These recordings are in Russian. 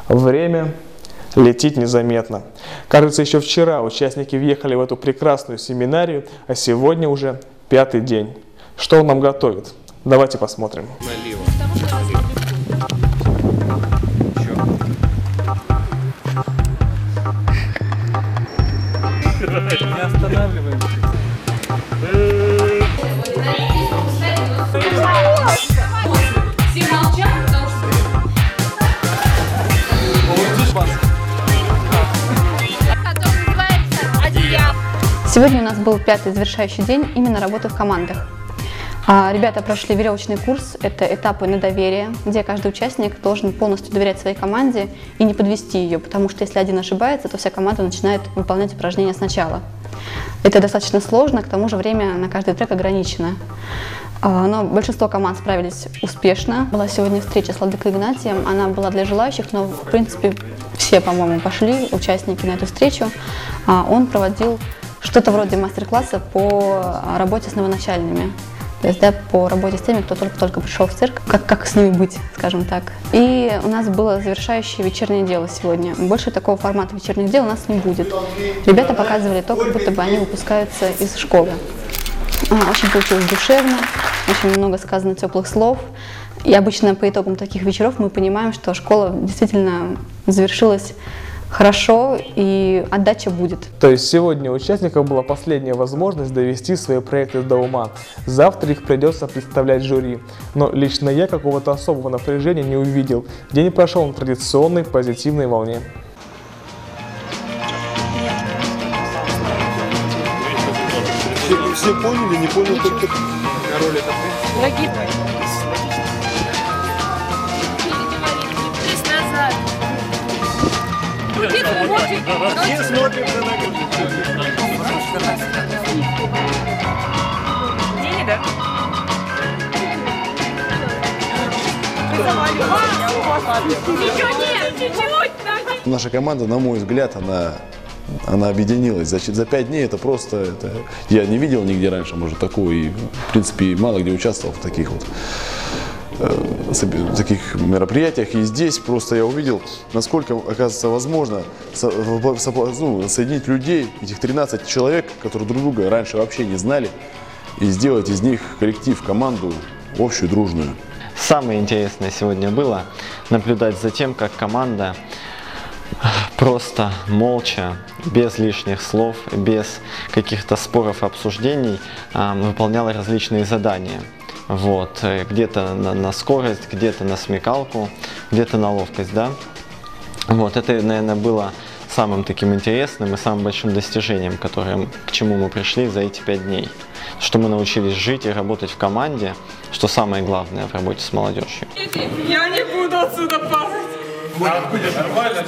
Время летит незаметно. Кажется, еще вчера участники въехали в эту прекрасную семинарию, а сегодня уже 5-й день. Что он нам готовит? Давайте посмотрим. Налево. Не останавливаемся. Все молчат, потому что... Сегодня у нас был 5-й завершающий день именно работы в командах. Ребята прошли веревочный курс, это этапы на доверие, где каждый участник должен полностью доверять своей команде и не подвести ее, потому что если один ошибается, то вся команда начинает выполнять упражнения сначала. Это достаточно сложно, к тому же время на каждый трек ограничено. Но большинство команд справились успешно. Была сегодня встреча с Ладыкой Игнатием, она была для желающих, но в принципе все, по-моему, пошли, участники, на эту встречу. Он проводил что-то вроде мастер-класса по работе с новоначальными. То есть, да, по работе с теми, кто только пришел в цирк, как с ними быть, скажем так. И у нас было завершающее вечернее дело сегодня. Больше такого формата вечерних дел у нас не будет. Ребята показывали то, как будто бы они выпускаются из школы. Очень получилось душевно, очень много сказано теплых слов. И обычно по итогам таких вечеров мы понимаем, что школа действительно завершилась хорошо и отдача будет. То есть сегодня у участников была последняя возможность довести свои проекты до ума. Завтра их придется представлять жюри. Но лично я какого-то особого напряжения не увидел. День прошел на традиционной позитивной волне. Все поняли, не понял только... Дорогие мои. Назад. Все смотрим за ногу. Деньги, да? Ничего нет, чуть-чуть. Наша команда, на мой взгляд, она объединилась. За 5 дней это просто... я не видел нигде раньше, может, такого. И, в принципе, мало где участвовал в таких мероприятиях. И здесь просто я увидел, насколько, оказывается, возможно соединить людей, этих 13 человек, которые друг друга раньше вообще не знали, и сделать из них коллектив, команду общую, дружную. Самое интересное сегодня было наблюдать за тем, как команда просто молча, без лишних слов, без каких-то споров и обсуждений выполняла различные задания. Вот, где-то на скорость, где-то на смекалку, где-то на ловкость, да. Вот, это, наверное, было самым таким интересным и самым большим достижением, к чему мы пришли за эти 5 дней. Что мы научились жить и работать в команде, что самое главное в работе с молодежью. Я не буду отсюда падать. Нормально.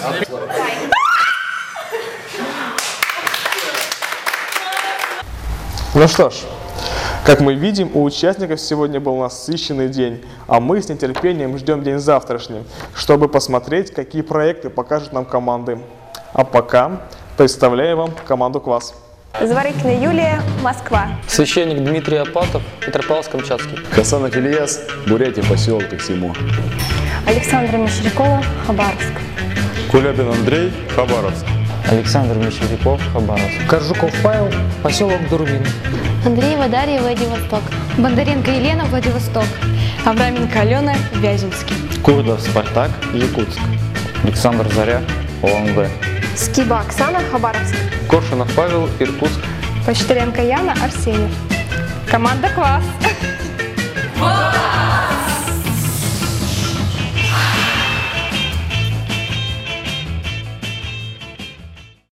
Ну что ж, как мы видим, у участников сегодня был насыщенный день, а мы с нетерпением ждем день завтрашний, чтобы посмотреть, какие проекты покажут нам команды. А пока представляю вам команду «Квас». Заворотная Юлия, Москва. Священник Дмитрий Апатов, Петропавловск-Камчатский. Хасанов Ильяс, Бурятия, поселок Таксимо. Александра Мещерякова, Хабаровск. Кулябин Андрей, Хабаровск. Александр Мещеряков, Хабаровск. Коржуков Павел, поселок Дурмин. Андреева Дарья, Владивосток. Бондаренко Елена, Владивосток. Авраменко Алена, Вяземский. Курдов Спартак, Якутск. Александр Заря, ОМВ. Скиба Оксана, Хабаровск. Коршунов Павел, Иркутск. Почтаренко Яна, Арсеньев. Команда «Квас».